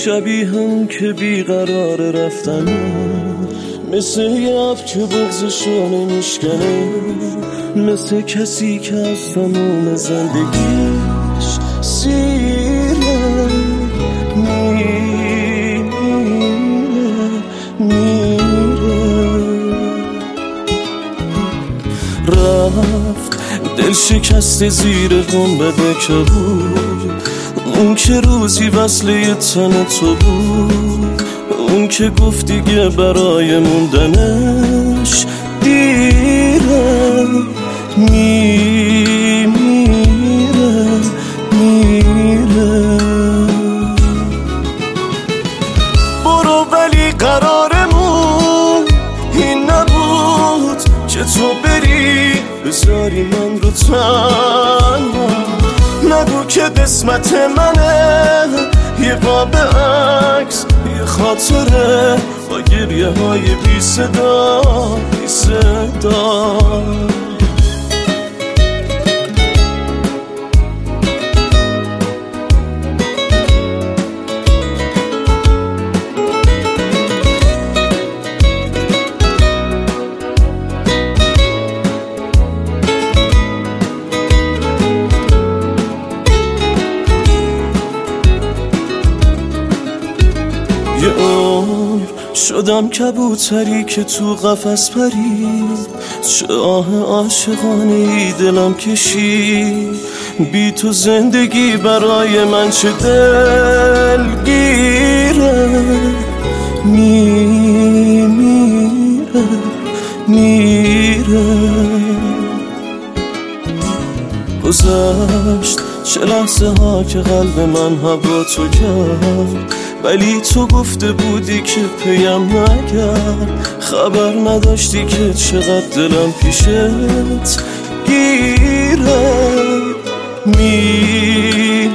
شبیه اون که بیقرار رفتنه، مثل یه اب که بغضشو نمیشکنه، مثل کسی که از تموم زندگیش سیره میره. رفت دل شکست زیر گنبد کبود، اون که روزی وصله یه تن تو بود، اون که گفت دیگه برای موندنش دیره. میره برو ولی قرارمون این نبود که تو بری بذاری من رو تنها. نگو که قسمت منه یه قاب عکس، یه خاطره با گریه های بی صدا بی صدا. یه عمر شدم کبوتری که تو قفس پرید، چه آه عاشقانه ای دلم کشید. بی تو زندگی برای من چه دلگیره. میره گذشت چه لحظه ها که قلب من هوا تو کرد، ولی تو گفته بودی که پیم نگرد. خبر نداشتی که چقدر دلم پیشت گیره. میره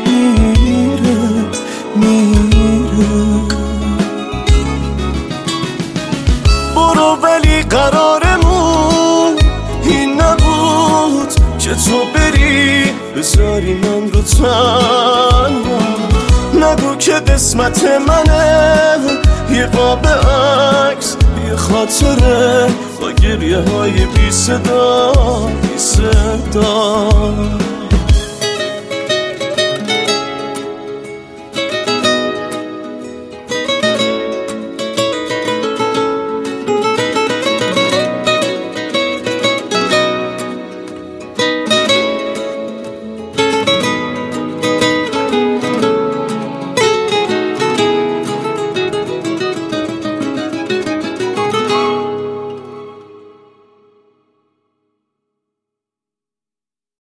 برو ولی قرارمون این نبود که تو بری بذاری من رو تنها. نگو که قسمت منه یه قاب عکس، یه خاطره با گریه های بی صدا بی صدا.